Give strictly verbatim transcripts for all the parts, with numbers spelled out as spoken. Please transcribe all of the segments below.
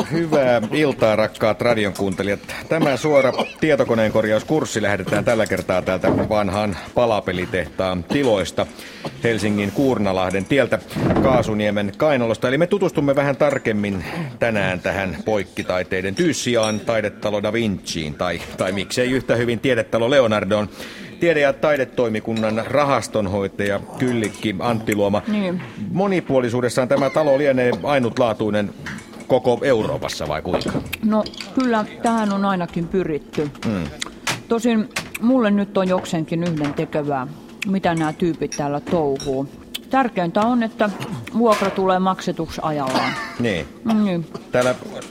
Hyvää iltaa, rakkaat radion kuuntelijat. Tämä suora tietokoneen korjauskurssi lähdetään tällä kertaa täältä vanhan palapelitehtaan tiloista Helsingin Kuurnalahden tieltä Kaasuniemen kainalosta. Eli me tutustumme vähän tarkemmin tänään tähän poikkitaiteiden tyyssijaan, taidetalo Da Vinciin, tai, tai miksei yhtä hyvin tiedetalo Leonardoon. Tiede- ja taidetoimikunnan rahastonhoitaja Kyllikki Anttiluoma. Niin. Monipuolisuudessaan tämä talo lienee ainutlaatuinen koko Euroopassa, vai kuinka? No kyllä, tähän on ainakin pyritty. Hmm. Tosin mulle nyt on jokseenkin yhden tekevää, mitä nämä tyypit täällä touhuu. Tärkeintä on, että vuokra tulee maksetuksi ajallaan. Niin. niin. Täällä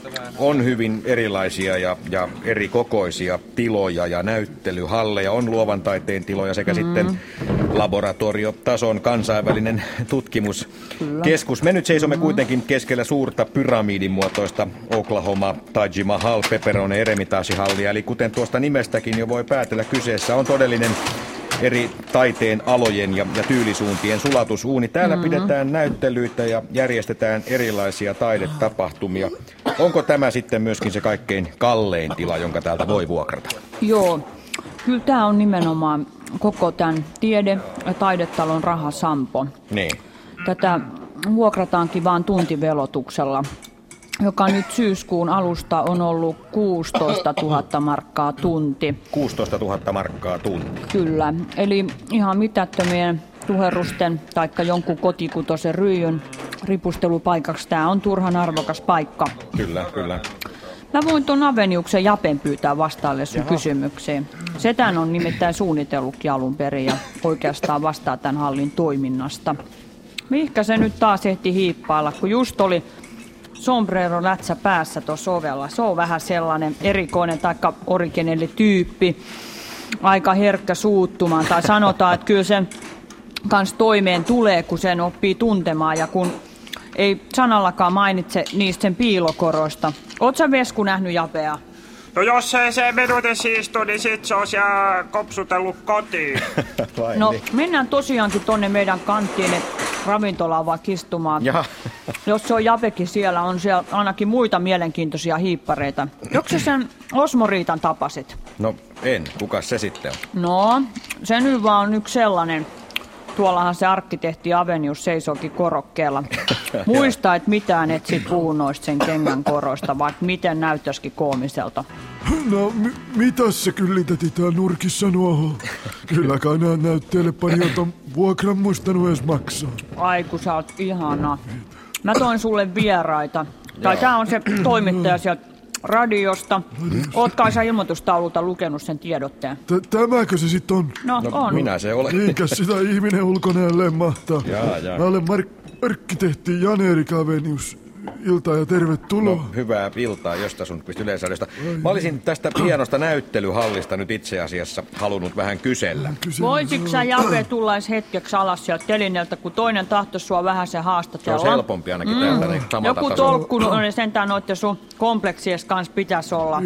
on hyvin erilaisia ja, ja eri kokoisia tiloja ja näyttelyhalleja. On luovan taiteen tiloja sekä mm. sitten laboratoriotason kansainvälinen tutkimuskeskus. Me nyt seisomme mm. kuitenkin keskellä suurta pyramidin muotoista Oklahoma Taj Mahal Pepperone Eremitaasihallia. Eli kuten tuosta nimestäkin jo voi päätellä, kyseessä on todellinen eri taiteen alojen ja, ja tyylisuuntien sulatusuuni. Täällä mm-hmm. pidetään näyttelyitä ja järjestetään erilaisia taidetapahtumia. Onko tämä sitten myöskin se kaikkein kallein tila, jonka täältä voi vuokrata? Joo, kyllä tämä on nimenomaan koko tämän tiede- ja taidetalon rahasampo. Niin. Tätä vuokrataankin vaan tuntivelotuksella, joka nyt syyskuun alusta on ollut kuusitoista tuhatta markkaa tunti. kuusitoista tuhatta markkaa tunti. Kyllä, eli ihan mitättömien tuherrusten taikka jonkun kotikutosen ryijyn ripustelupaikaksi tämä on turhan arvokas paikka. Kyllä, kyllä. Mä voin tuon Aveniuksen Japen pyytää vastaalle sun Jaha. kysymykseen. Setän on nimittäin suunnitellutkin alun perin ja oikeastaan vastaa tämän hallin toiminnasta. Mihinkä se nyt taas ehti hiippailla, kun just oli sombrero lätsä päässä tuossa ovella. Se on vähän sellainen erikoinen taikka originelli tyyppi. Aika herkkä suuttumaan. Tai sanotaan, että kyllä sen kanssa toimeen tulee, kun sen oppii tuntemaan ja kun ei sanallakaan mainitse niistä sen piilokoroista. Oot sä Vesku nähnyt Japea? No jos ei se minute siistu, niin sit se on siellä kopsutellut kotiin. No mennään tosiaankin tonne meidän kanttiin, että ravintolaan vaikka istumaan. Jos se on Japekin siellä, on siellä ainakin muita mielenkiintoisia hiippareita. Joksa sä sen Osmo-Riitan tapasit? No en. Kukas se sitten on? No, se nyt vaan on yksi sellainen. Tuollahan se arkkitehti Avenius seisookin korokkeella. Muista, että mitään et sit puhu noista sen kengän koroista, vaikka miten näyttäisikin koomiselta. No, m- mitäs se kylliteti tää nurkissa nuohon? Kyllä kai nää näytteelle paniot on vuokran muistanut edes maksaa. Ai kun sä oot ihana. Mä toin sulle vieraita. Tai tää on se toimittaja sieltä radiosta. Oot kai sä ilmoitustaululta lukenut sen tiedotteen? T- tämäkö se sit on? No, no on. Minä se olen. Niinkäs sitä ihminen ulkonäölleen mahtaa. Jaa, jaa. Mä olen mark- arkkitehti Jan-Erik Avenius. Iltaa ja tervetuloa. No, hyvää iltaa Josta Sundqvist Yleisradiosta. Mä olisin tästä hienosta näyttelyhallista nyt itse asiassa halunnut vähän kysellä. Voisitko sä Jape tulla edes hetkeksi alas sieltä telineeltä, kun toinen tahtoisi sua vähän se haastatella? Se on helpompi ainakin mm. täältä niin samalta Joku tolkku on sentään noitte sun kompleksies kanssa pitäisi olla.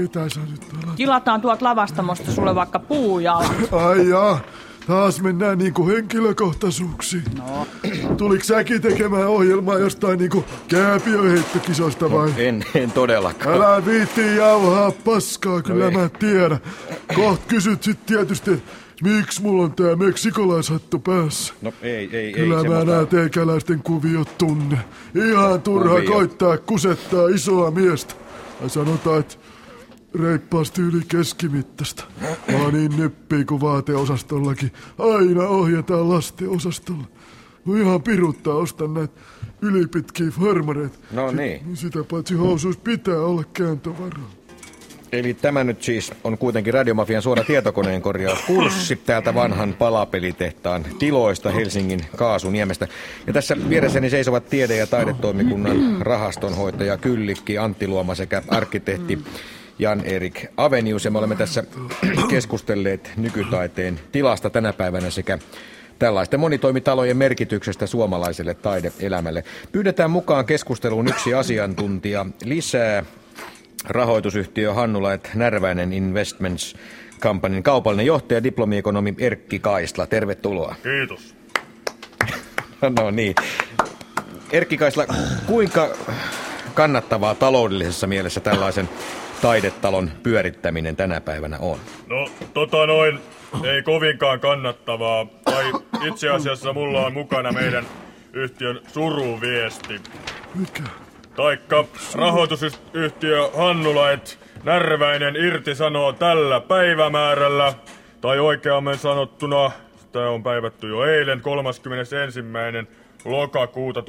Tilataan tuolta lavastamosta sulle vaikka puujalat. Ai jaa. Taas mennään niinku henkilökohtaisuuksiin. No. Tuliko säkin tekemään ohjelmaa jostain niinku kääpiöheittokisosta vai? No, en, en todellakaan. Älä viittii jauhaa paskaa, kyllä no mä tiedän. Koht kysyt sit tietysti, että miksi mulla on tää meksikolaishattu päässä. No ei, ei, kyllä ei. Kyllä mä nää teikäläisten kuviot tunne. Ihan turha Kuvio. Koittaa kusettaa isoa miestä. Ja sanotaan, että reippaasti yli keskimittaista. Mä oon niin nyppii kuin vaateosastollakin. Aina ohjataan lastenosastolla. No ihan piruttaa ostaa näitä ylipitkiä farmareita. No niin. Sitä paitsi housuus pitää olla kääntövaraa. Eli tämä nyt siis on kuitenkin Radiomafian suora tietokoneen korjauskurssi täältä vanhan palapelitehtaan tiloista Helsingin Kaasuniemestä. Ja tässä vieressäni seisovat tiede- ja taidetoimikunnan rahastonhoitaja Kyllikki Anttiluoma sekä arkkitehti Jan-Erik Avenius, ja me olemme tässä keskustelleet nykytaiteen tilasta tänä päivänä sekä tällaisten monitoimitalojen merkityksestä suomalaiselle taideelämälle. Pyydetään mukaan keskusteluun yksi asiantuntija lisää. Rahoitusyhtiö Hannula Närväinen Investments Companyn kaupallinen johtaja, diplomiekonomi Erkki Kaisla. Tervetuloa. Kiitos. No niin. Erkki Kaisla, kuinka kannattavaa taloudellisessa mielessä tällaisen taidetalon pyörittäminen tänä päivänä on? No, tota noin, ei kovinkaan kannattavaa. Tai itse asiassa mulla on mukana meidän yhtiön suruviesti. Mikä? Taikka rahoitusyhtiö Hannulait Närväinen irtisanoo tällä päivämäärällä, tai oikeammin sanottuna, sitä on päivätty jo eilen, kolmaskymmenesensimmäinen lokakuuta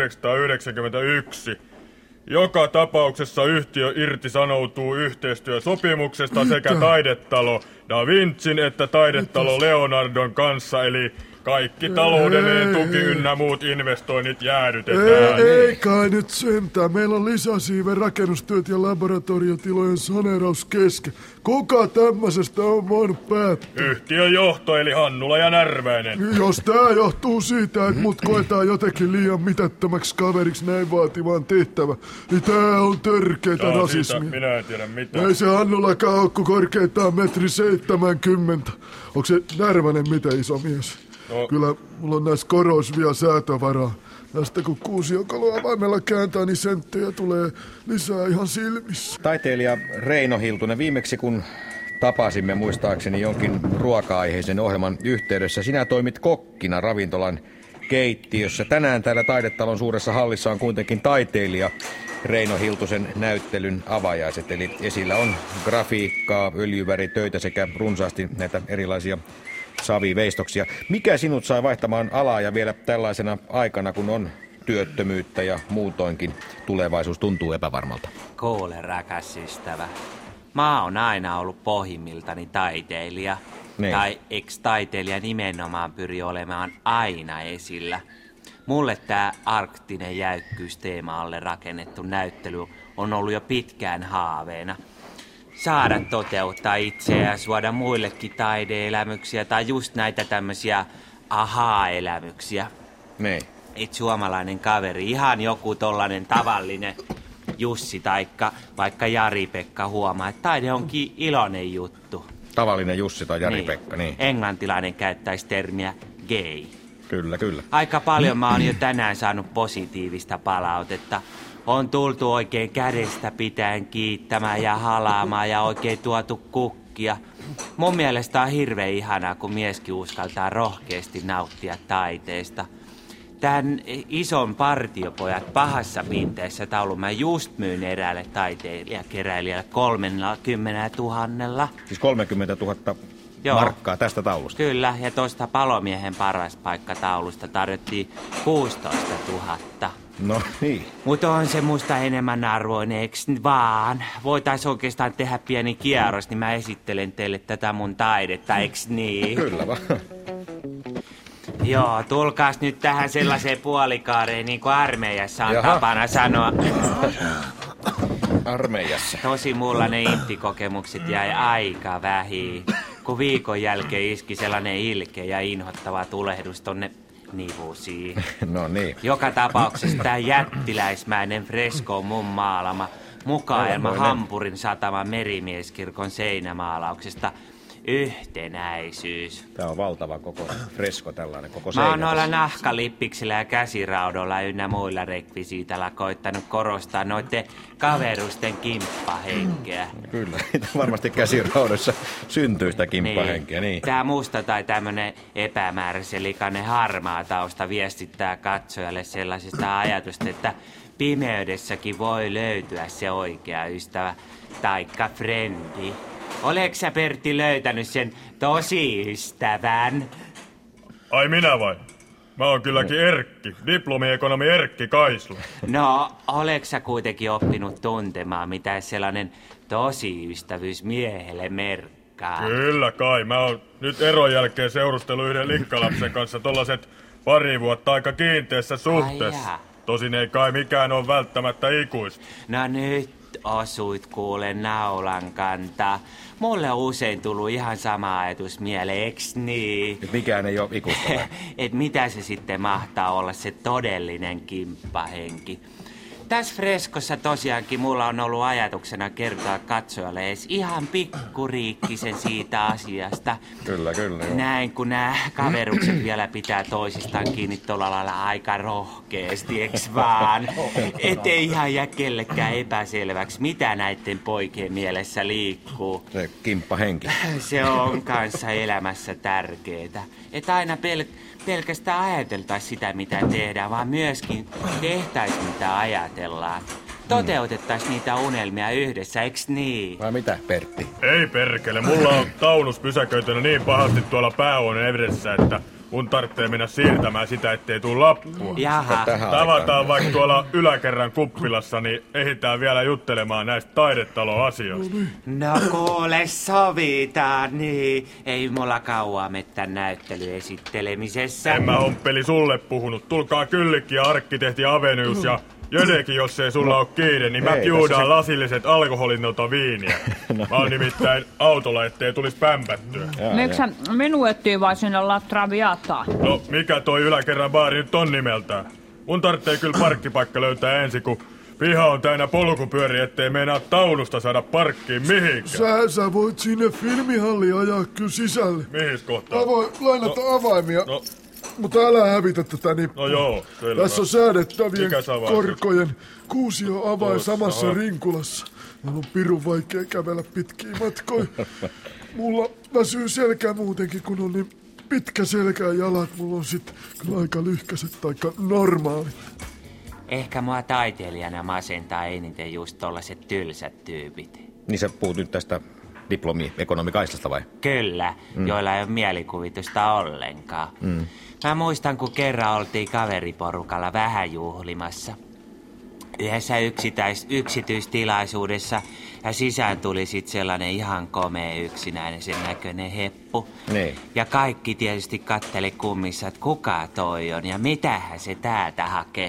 tuhatyhdeksänsataayhdeksänkymmentäyksi. Joka tapauksessa yhtiö irtisanoutuu yhteistyösopimuksesta sekä taidetalo Da Vincin että taidetalo Leonardon kanssa, eli kaikki taloudellinen tuki ynnä muut investoinnit jäädytetään. Ei, ei kai nyt sentään. Meillä on lisäsiiven rakennustyöt ja laboratoriotilojen saneeraus kesken. Kuka tämmöisestä on voinut päättää? Yhtiön johto eli Hannula ja Närväinen. Jos tää johtuu siitä, että mut koetaan jotenkin liian mitättömäksi kaveriksi näin vaativaan tehtävä, niin tää on törkeetä Tää rasismia. siitä minä en tiedä mitään. Ei se Hannulakaan ole, kun korkeintaan metri seitsemänkymmentä. Onko se Närvänen mitä iso mies? No. Kyllä mulla on näissä koroissa vielä säätövaraa. Tästä kun kuusiokaloa avaimella kääntää, niin senttejä tulee lisää ihan silmissä. Taiteilija Reino Hiltunen, viimeksi kun tapasimme muistaakseni jonkin ruoka-aiheisen ohjelman yhteydessä, sinä toimit kokkina ravintolan keittiössä. Tänään täällä Taidetalon suuressa hallissa on kuitenkin taiteilija Reino Hiltusen näyttelyn avajaiset. Eli esillä on grafiikkaa, öljyväritöitä sekä runsaasti näitä erilaisia saviveistoksia. Mikä sinut sai vaihtamaan alaa ja vielä tällaisena aikana, kun on työttömyyttä ja muutoinkin tulevaisuus tuntuu epävarmalta? Kuule, rakas ystävä. Mä oon aina ollut pohjimmiltani taiteilija. Niin. Tai eks taiteilija nimenomaan pyri olemaan aina esillä. Mulle tää arktinen jäykkyys teema-alle rakennettu näyttely on ollut jo pitkään haaveena. Saada toteuttaa itseä ja suoda muillekin taideelämyksiä tai just näitä tämmösiä ahaa-elämyksiä. Niin. Et suomalainen kaveri, ihan joku tollanen tavallinen Jussi taikka vaikka Jari-Pekka huomaa, että taide onkin iloinen juttu. Tavallinen Jussi tai Jari-Pekka, niin. Englantilainen käyttäisi termiä gay. Kyllä, kyllä. Aika paljon mä oon jo tänään saanut positiivista palautetta. On tultu oikein kädestä pitäen kiittämään ja halaamaan ja oikein tuotu kukkia. Mun mielestä on hirveän ihanaa, kun mieskin uskaltaa rohkeasti nauttia taiteesta. Tän ison partiopojat pahassa pinteessä taulun mä just myyn eräälle taiteilijakeräilijälle kolmekymmentä tuhannella. Siis kolmekymmentätuhatta Joo. markkaa tästä taulusta. Kyllä, ja tosta palomiehen paras paikka taulusta tarjottiin kuusitoista tuhatta. No niin. Mutta on se musta enemmän arvoinen, eiks vaan? Voitais oikeastaan tehdä pieni kierros, niin mä esittelen teille tätä mun taidetta, eiks niin? Kyllä vaan. Joo, tulkaas nyt tähän sellaiseen puolikaareen, niin kuin armeijassa on Jaha. tapana sanoa. Armeijassa. Tosi mulla ne intti-kokemukset jäi aika vähiin, kun viikon jälkeen iski sellainen ilkeä ja inhottava tulehdus tonne nivusiin. No niin. Joka tapauksessa tää jättiläismäinen fresko on mun maalama, mukaelma Hampurin sataman merimieskirkon seinämaalauksesta. Yhtenäisyys. Tää on valtava koko fresko tällainen, koko Mä oon seinä noilla tässä. nahkalippiksillä ja käsiraudolla ynnä muilla rekvisiitalla koittanut korostaa noitten kaverusten kimppahenkeä. Kyllä, varmasti käsiraudoissa syntyy sitä kimppahenkeä, niin. Tää musta tai tämmönen epämääräisen likainen harmaa tausta viestittää katsojalle sellaisesta ajatusta, että pimeydessäkin voi löytyä se oikea ystävä, taikka frendi. Oleks sä, Pertti, löytänyt sen tosi ystävän? Ai minä vai? Mä oon kylläkin Erkki, diplomiekonomi Erkki Kaisla. No, oleks sä kuitenkin oppinut tuntemaan, mitä sellainen tosi ystävyys miehelle merkkaa? Kyllä kai, mä oon nyt eron jälkeen seurustellut yhden likkalapsen kanssa tollaset pari vuotta aika kiinteässä suhteessa. Ai jaa. Tosin ei kai mikään ole välttämättä ikuista. No nyt osuit kuule naulan kantaa. Mulle on usein tullut ihan sama ajatus mieleen, eks niin? Et mikään ei ole ikuista. Et mitä se sitten mahtaa olla se todellinen kimppahenki? Tässä freskossa tosiaankin mulla on ollut ajatuksena kertoa katsojalle edes ihan pikkuriikkisen siitä asiasta. Kyllä, kyllä. Joo. Näin, kun nämä kaverukset vielä pitää toisistaan kiinni tuolla lailla aika rohkeasti, eks vaan? Ettei ihan jää kellekään epäselväksi, mitä näiden poikien mielessä liikkuu. Se kimppahenki. Se on kanssa elämässä tärkeetä. Että aina pel- pelkästään ajateltaisi sitä, mitä tehdään, vaan myöskin tehtäisiin, mitä ajatellaan. Toteutettaisiin niitä unelmia yhdessä, eks niin? Vai mitä, Pertti? Ei perkele, mulla on taunus pysäköitynä niin pahasti tuolla päähuoneen edessä, että mun tarvitsee mennä siirtämään sitä, ettei tuu lappua. Jaha. Tavataan vaikka tuolla yläkerran kuppilassa, niin ehditään vielä juttelemaan näistä taidetaloasioista. No kuule, sovitaan, niin. Ei mulla kauaa mettän näyttelyesittelemisessä. En mä homppeli sulle puhunut. Tulkaa Kyllikki ja Arkkitehti Avenues ja Jödekin, jos ei sulla oo kiire, niin mä juudaan se... lasilliset alkoholinota viiniä. No. Mä oon nimittäin autolla, ettei tulis pämpättyä. Miksi sä minuettiin vai sinne La Traviataan? No, mikä toi yläkerran baari nyt on nimeltään? Mun tarvitsee kyllä parkkipaikka löytää ensin, kun piha on täynnä polkupyöriä, ettei meinaa taunusta saada parkkiin mihinkään. Sä, sä voit sinne filmihalliin ajaa kyllä sisälle. Mihin kohtaan? Mä voin lainata no, avaimia. No. Mutta älä hävitä tätä nippua. No joo, selvä. Tässä on säädettävien korkojen kuusio avain samassa aha. rinkulassa. Mulla on pirun vaikea kävellä pitkiä matkoja. Mulla väsyy selkä muutenkin, kun on niin pitkä selkä ja jalat. Mulla on sit kyllä aika lyhkäiset taikka normaalit. Ehkä mua taiteilijana masentaa eniten just tollaset tylsät tyypit. Niin sä puhut nyt tästä diplomi-ekonomikaistasta vai? Kyllä, mm. joilla ei ole mielikuvitusta ollenkaan. Mm. Mä muistan, kun kerran oltiin kaveriporukalla vähän juhlimassa. Yhdessä yksitäis, yksityistilaisuudessa ja sisään tuli sit sellainen ihan komea yksinäinen sen näköinen heppu. Niin. Ja kaikki tietysti katteli kummissa, että kuka toi on ja mitähän se täältä hakee.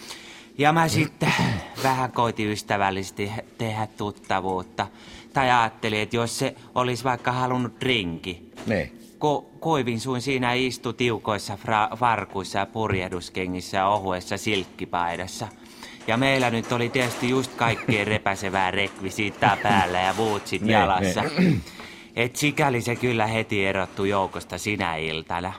Ja mä sitten vähän koitin ystävällisesti tehdä tuttavuutta. Tai ajattelin, että jos se olisi vaikka halunnut drinki. Niin. Ko- koivin suin siinä istui tiukoissa fra- farkuissa ja purjehduskengissä ja ohuessa silkkipaidassa. Ja meillä nyt oli tietysti just kaikkien repäsevää rekvisiittaa päällä ja bootsit ne, jalassa. Ne. Et sikäli se kyllä heti erottui joukosta sinä iltana.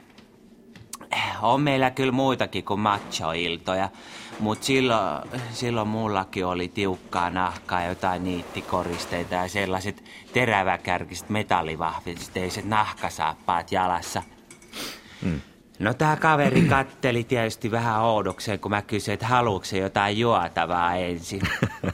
On meillä kyllä muitakin kuin macho-iltoja, mutta silloin, silloin mullakin oli tiukkaa nahkaa, jotain niittikoristeita ja sellaiset teräväkärkiset metallivahvisteiset nahkasaappaat jalassa. Mm. No tää kaveri katteli tietysti vähän oudokseen, kun mä kysyin, että haluuko se jotain juotavaa ensin.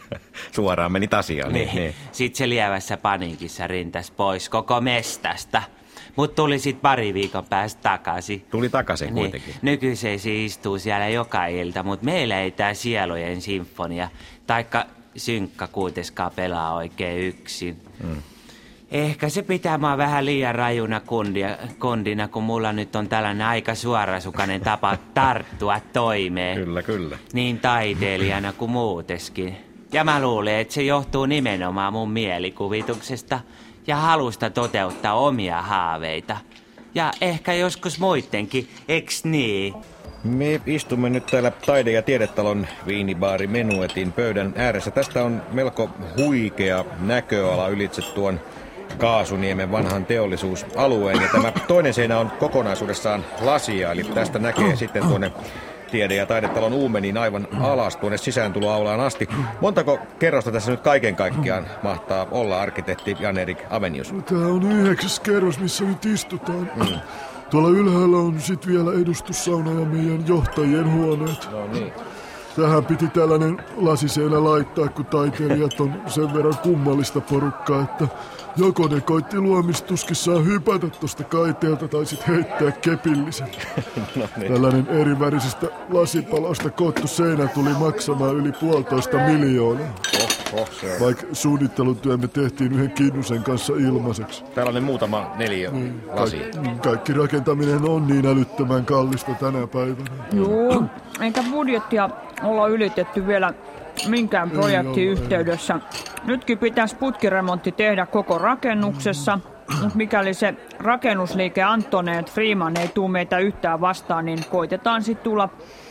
Suoraan meni asiaan. Niin. niin. Sitten se lievässä paniikissa rintäs pois koko mestasta. Mut tuli sit pari viikon päästä takaisin. Tuli takaisin niin. kuitenkin. Nykyisin se istuu siellä joka ilta, mut meillä ei tää sielujen sinfonia taikka synkkä kuitenkaan pelaa oikein yksin. Mm. Ehkä se pitää mua vähän liian rajuna kundia, kondina, kun mulla nyt on tällainen aika suorasukainen tapa tarttua toimeen. Kyllä, kyllä. Niin taiteilijana kuin muuteskin. Ja mä luulen, että se johtuu nimenomaan mun mielikuvituksesta ja halusta toteuttaa omia haaveita. Ja ehkä joskus muittenkin, eks niin? Me istumme nyt täällä Taide- ja Tiedetalon viinibaari Menuetin pöydän ääressä. Tästä on melko huikea näköala ylitse tuon Kaasuniemen vanhan teollisuusalueen. Ja tämä toinen seinä on kokonaisuudessaan lasia, eli tästä näkee sitten tuonne Tiede- ja Taidetalon uumeniin aivan alas tuonne sisääntuloaulaan asti. Montako kerrosta tässä nyt kaiken kaikkiaan mahtaa olla, arkkitehti Jan-Erik Avenius? Tämä on yhdeksäs kerros, missä nyt istutaan. Mm. Tuolla ylhäällä on sitten vielä edustussauna ja meidän johtajien huoneet. No niin. Tähän piti tällainen lasiseinä laittaa, kun taiteilijat on sen verran kummallista porukkaa, että joko ne koitti luomistuskissaan hypätä tuosta kaiteelta tai sit heittää kepillisen. No niin. Tällainen erivärisistä lasipaloista koottu seinä tuli maksamaan yli puolitoista miljoonaa. Oh, oh, se on. Vaikka suunnittelutyömme tehtiin yhden Kinnusen kanssa ilmaiseksi. Tällainen muutama neliö niin, lasi. Kaikki, kaikki rakentaminen on niin älyttömän kallista tänä päivänä. Joo, eikä budjettia olla ylitetty vielä minkään projektin yhteydessä. Nytkin pitäisi putkiremontti tehdä koko rakennuksessa, mutta mikäli se rakennusliike Antoneet Freeman ei tule meitä yhtään vastaan, niin koitetaan sitten tulla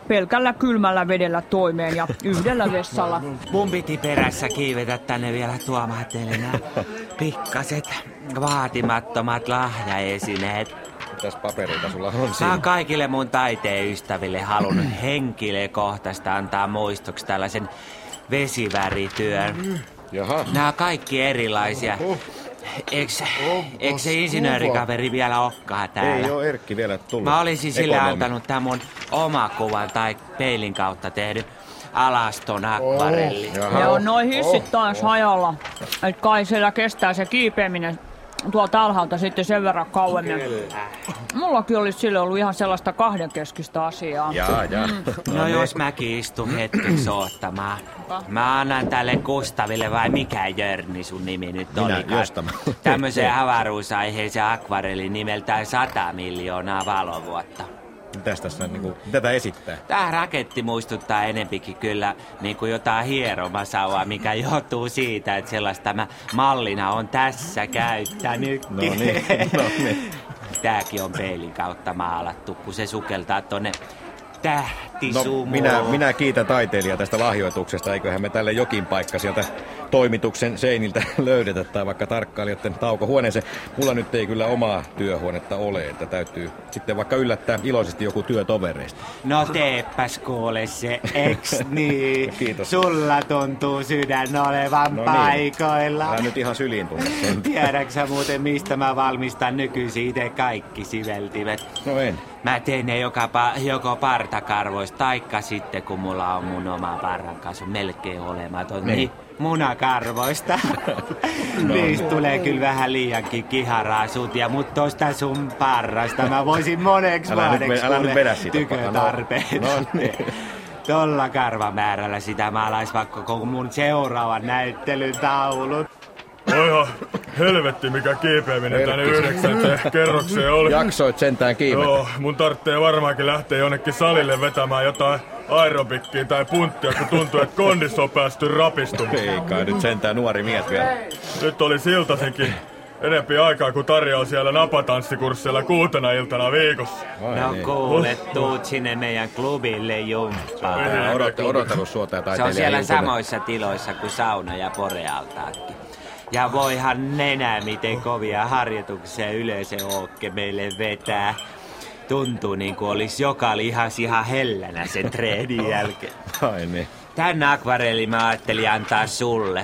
pelkällä kylmällä vedellä toimeen ja yhdellä vessalla. Mun piti perässä kiivetä tänne vielä tuomaan teille nämä pikkaset vaatimattomat lahjaesineet. Mitäs papereita sulla on Mä siinä? oon kaikille mun taiteen ystäville halunnut henkilökohtaista antaa muistoksi tällaisen vesivärityön. Jaha. Nämä on kaikki erilaisia. Eiks, eiks se insinöörikaveri vielä okkaa täällä? Ei oo Erkki vielä tullut. Mä olisin sille Ekonomi. antanut tämän mun omakuvan tai peilin kautta tehdyn alaston akvarelli. Ne on noin hissit taas hajalla. Et kai siellä kestää se kiipeäminen tuolta alhaalta sitten sen verran kauemmin. Mullakin olisi sille ollut ihan sellaista kahdenkeskistä asiaa. Jaa, jaa. No jos mäkin istun hetkeksi oottamaan. Mä annan tälle Kustaville, vai mikä Jörni sun nimi nyt Minä, olikaan? Jostama. Tämmöisen avaruusaiheisen akvarellin nimeltään sata miljoonaa valovuotta. Mitäs tässä niinku, mitä tää esittää? Tää raketti muistuttaa enempikin kyllä niin kuin jotain hieromasaua, mikä johtuu siitä, että sellaista mä mallina on tässä käyttänytkin. No niin, no niin. Tääkin on peilin kautta maalattu, kun se sukeltaa tonne tähtisumoon. No, minä, minä kiitän taiteilijaa tästä lahjoituksesta. Eiköhän me tälle jokin paikka sieltä toimituksen seiniltä löydetä tai vaikka tarkkailijoiden taukohuoneeseen. Mulla nyt ei kyllä omaa työhuonetta ole, että täytyy sitten vaikka yllättää iloisesti joku työtovereista. No teepäs kuule se, eks niin? Kiitos. Sulla tuntuu sydän olevan No niin. paikoilla. Älä nyt ihan syliin tunne sen. Tiedäksä muuten, mistä mä valmistan nykyisin itse kaikki siveltimet? No en. Mä teen ne joka pa- joko partakarvoista, taikka sitten kun mulla on mun oma parrankasu melkein olematon, niin, niin munakarvoista. No. Niistä tulee kyllä vähän liiankin kiharaa sutia, mutta tosta sun parrasta mä voisin moneksi Älä nyt vuodeksi ve- älä nyt kuule vedä sitä, tykötarpeet. no, no niin. Tolla karvamäärällä sitä maalais vaikka koko mun seuraavan näyttelyn taulut. Oihan helvetti mikä kiipeäminen tänne yhdeksänteen kerrokseen oli. Jaksoit sentään kiivettä. Joo, mun tarvitsee varmaankin lähteä jonnekin salille vetämään jotain aerobikkiä tai punttia, kun tuntuu, että kondissa on päästy rapistumaan. Ei kai nyt sentään nuori mies vielä. Nyt oli siltasinkin enempi aikaa, kun Tarja on siellä napatanssikurssilla kuutena iltana viikossa. Vai No niin. kuule, tuut sinne meidän klubille jumppaan. Älä odot, odotellut suota ja Se taiteilija on siellä Hiltunen. samoissa tiloissa kuin sauna ja porealtaatkin. Ja voihan nenää, miten kovia harjoituksia yleisöookke meille vetää. Tuntuu niin kuin olisi joka lihas ihan hellänä sen treenin jälkeen. Ai niin. Tän akvarelli mä ajattelin antaa sulle.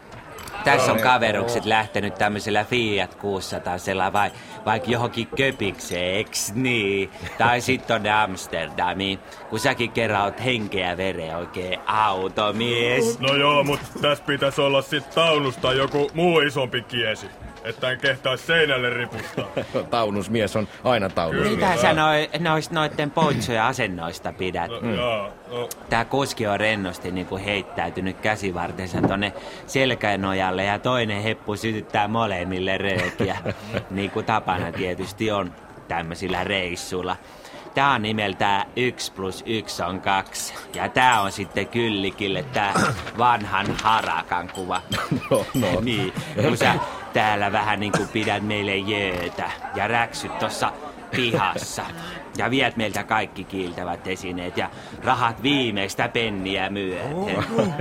Tässä on kaverukset lähtenyt tämmöisellä Fiat kuusisataa vai, vaikka johonkin köpikseen, eks niin? Tai sit tonne Amsterdamiin, kun säkin kerran oot henkeä veren oikein automies. No joo, mut tässä pitäisi olla sit taunus tai joku muu isompi kiesi, että en kehtais seinälle ripustaa. Taunusmies on aina taunusmies. Mitä sä noi, noista noitten poitsojen asennoista pidät? No, jaa, no, Tää kuski on rennosti niinku heittäytynyt käsivartensa tonne selkänojalle ja toinen heppu sytyttää molemmille röökiä. Niinku tapana tietysti on tämmöisillä reissuilla. Tää on nimeltään yksi plus yksi on kaksi. Ja tää on sitten Kyllikille tää vanhan harakan kuva. No, no. Niin, kun sä täällä vähän niinku pidät meille jöötä ja räksyt tossa pihassa. Ja viet meiltä kaikki kiiltävät esineet ja rahat viimeistä penniä myöten.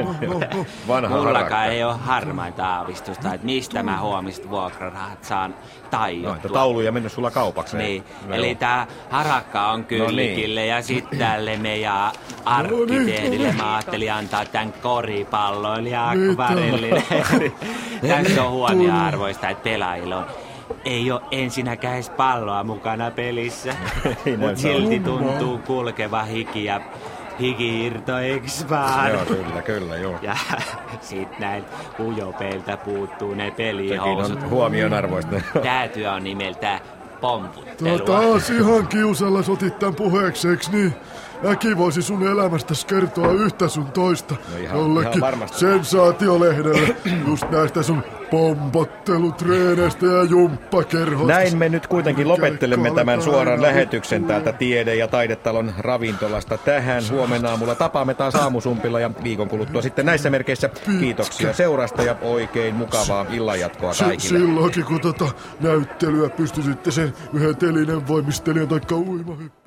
Vanha Mullakaan harakka. ei ole harmainta aavistusta, että mistä mä huomista vuokrarahat saan No, että taijottua. tauluja mennyt sulla kaupaksi. Niin, No, eli joo. tää harakka on Kyllikille No niin. ja sitten tälle meidän arkkitehdille mä ajattelin antaa tän koripalloilija akvarellille. Tässä on huomioarvoista, että pelaajilla on. Ei oo ensinnäkään edes palloa mukana pelissä, Ei mut näin silti tuntuu kulkeva hiki ja hikiirto, eiks vaan? Joo, kyllä, kyllä, joo. Ja sit näin ujopeiltä puuttuu ne Sekin pelihousut. on huomionarvoista. Tää työ on nimeltään pomputtelua. Taas ihan kiusalla otit tän puheeksi, eiks niin? Äki voisi sun elämästäs kertoa yhtä sun toista. No ihan- jollekin ihan varmasti. sensaatiolehdelle. Just näistä sun pompottelutreeneistä ja jumppakerhoista. Näin me nyt kuitenkin lopettelemme Keikka tämän alkaa suoran aina lähetyksen vittuun. täältä Tiede- ja Taidetalon ravintolasta tähän. Huomenna aamulla tapaamme taas aamusumpilla ja viikon kuluttua sitten näissä merkeissä. Kiitoksia seurasta ja oikein mukavaa illanjatkoa Si- kaikille. silloinkin kun tota näyttelyä pystyisitte sen yhden telinen voimistelijan taikka uimahyppy.